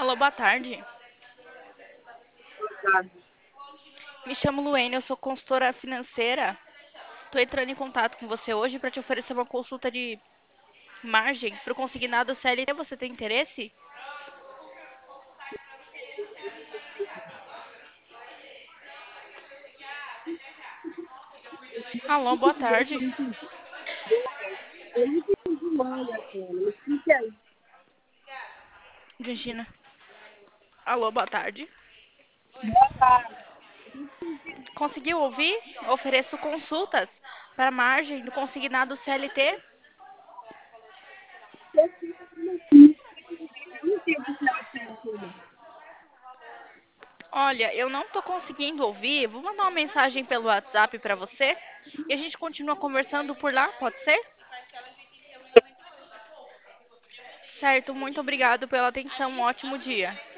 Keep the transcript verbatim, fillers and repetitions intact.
Alô, boa tarde. Sabe? Me chamo Luene, eu sou consultora financeira. Estou entrando em contato com você hoje para te oferecer uma consulta de margem para o consignado C L T. Você tem interesse? Alô, boa tarde. Eu não entendi nada agora. Me explique aí. Virginia. Alô, boa tarde. Boa tarde. Conseguiu ouvir? Ofereço consultas para margem do consignado C L T. Eu não entendo o que ela quer tudo. Olha, eu não estou conseguindo ouvir. Vou mandar uma mensagem pelo WhatsApp para você e a gente continua conversando por lá, pode ser? Certo, muito obrigado pela atenção. Um ótimo dia.